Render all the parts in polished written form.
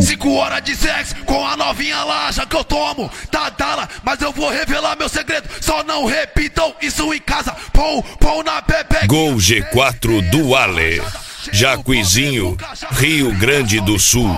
5 horas de sexo com a novinha lá, já que eu tomo tá dala, mas eu vou revelar meu segredo. Só não repitam isso em casa. Pão na pepe. Gol G4 do Ale, Jacuizinho, Rio Grande do Sul.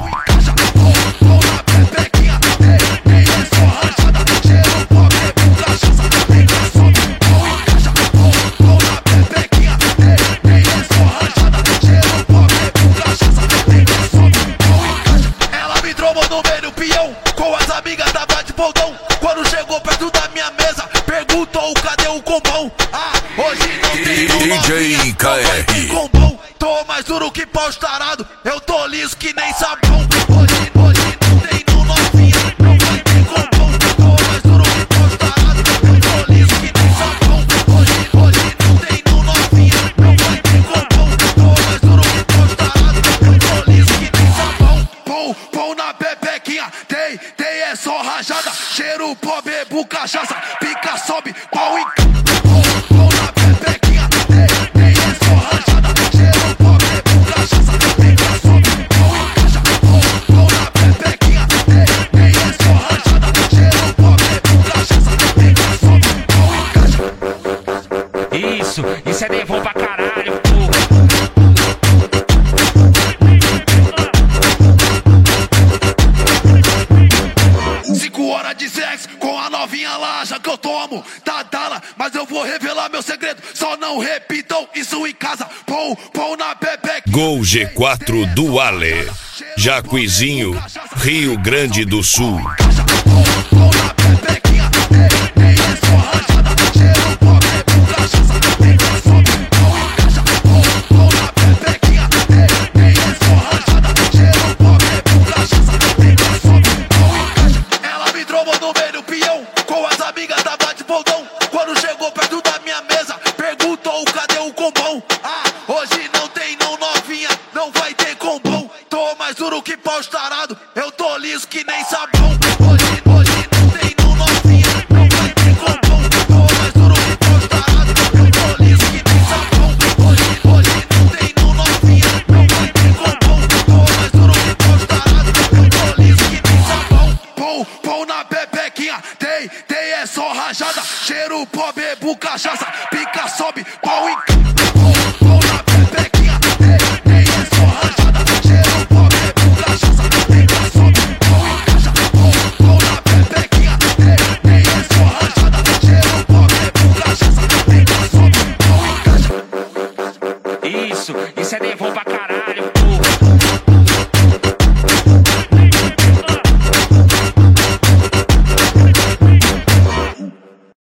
Ela me trombou no meio do peão, com as amigas tava de foldão. Quando chegou perto da minha mesa, perguntou cadê o combão. Ah, hoje não tem DJ KR. combão. Tô mais duro que pau estarado, eu tô liso que nem sabão. Hoje não tem no novinha, não vai ter combão. Tô mais duro que pau estarado, eu tô liso que nem sabão. Hoje não tem no novinha, não vai ter combão. Tô mais duro que pau estarado, eu tô liso que nem sabão. Pão na pepequinha, tem é só rajada. Cheiro, pó, bebo, cachaça, pica, sobe, pau e pão na pepequinha, tem é só rajada. Cheiro, pó, bebo, cachaça, pica, sobe, pau e caixa. Pão na pepequinha, tem é só rajada. Cheiro, pó, bebo, cachaça, pica, sobe, pau e caixa. Isso é devon pra caralho, porra. 5 horas de sexo com a novinha lá, já que eu tomo tá dala, mas eu vou revelar meu segredo. Só não repitam isso em casa. Pão na pepe. Gol G4 do Ale, Jacuizinho, Rio Grande do Sul. Pão na pepequinha, tem é só rajada. Cheiro, pó, bebo, cachaça, pica, sobe, pau e caixa. Pão na pepequinha, tem é só rajada. Cheiro, pó, bebo, cachaça, pica, sobe, pau e caixa. Ela me trombou no meio do peão, com as amigas tava de foldão. Quando chegou perto da minha mesa, perguntou cadê o combão. Ah, hoje não tem não novinha, não vai ter combão. Tô mais duro que pau estarado, eu tô liso que nem sabão. Hoje não tem não novinha, não vai ter combão. Tô mais duro que pau estarado, eu tô liso que nem sabão. Hoje não tem não novinha, não vai ter combão. Tô mais duro que pau estarado, eu tô liso que nem sabão. Pão na pepequinha, tem é só rajada. Cheiro, pó, bebo, cachaça, pica, sobe, pau e